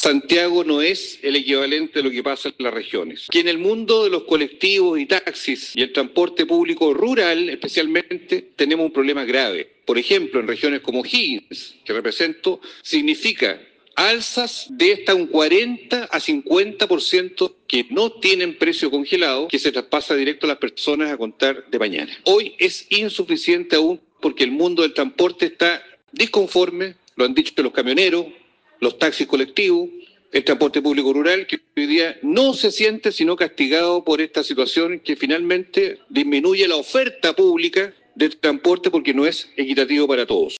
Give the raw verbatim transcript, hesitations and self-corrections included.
Santiago no es el equivalente de lo que pasa en las regiones. Que en el mundo de los colectivos y taxis y el transporte público rural, especialmente, tenemos un problema grave. Por ejemplo, en regiones como Higgins, que represento, significa alzas de hasta un cuarenta a cincuenta por ciento que no tienen precio congelado, que se traspasa directo a las personas a contar de mañana. Hoy es insuficiente aún porque el mundo del transporte está disconforme, lo han dicho los camioneros, los taxis colectivos, el transporte público rural, que hoy día no se siente sino castigado por esta situación que finalmente disminuye la oferta pública de transporte porque no es equitativo para todos.